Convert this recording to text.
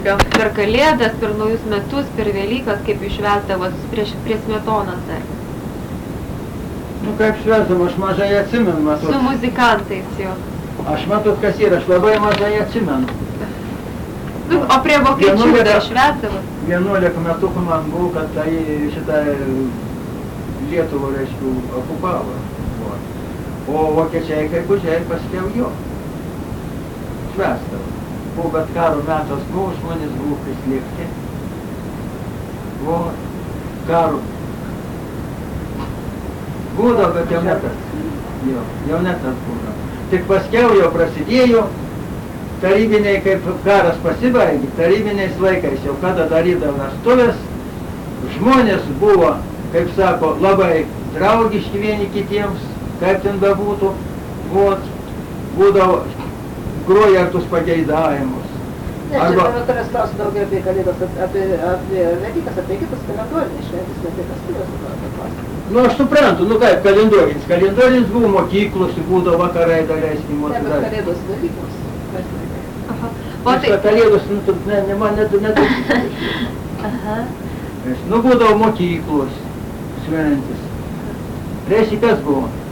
Per Kalėdas, per naujus metus, per Velykas, kaip jūs švęsdavot prie Smetonos dar? Nu kaip švęsdavo, aš mažai atsimenu, matot. Su muzikantais jo. Aš matot, kas yra, aš labai mažai atsimenu. Nu, o prie vokiečių dar švęsdavot? 11 metukų man buvo, kad tai šitą Lietuvą, reiškia, okupavo. O vokiečiai kaip užėjai paskiau jo. Švęsdavo. Buvo, bet karo metas buvo, žmonės buvo prislėgti. Buvo karo. Būdavo, bet jau netas. Jau netas būdavo. Tik paskiau jau prasidėjo, tarybiniai, kaip karas pasibaigė, tarybiniais laikais jau kada darydavo vestuvės, žmonės buvo, kaip sako, labai draugiški vieni kitiems, kaip ten bebūtų, būdavo grojartus pageidavimus. Ne, čia tavęs klausiu daugiau apie Kalėdas, apie Velykas, apie kitas kalendorinės šventės, ne apie vestuvės klausimu. Nu, aš suprantu, nu kaip kalendorinis. Kalendorinis buvo mokyklos, būdavo vakarai, daleiskim. Ne, bet Kalėdos Velykos. O tai... Kalėdos, nu, man nedaug. Nu, būdavo mokyklos šventės. Reiškia, kas buvo?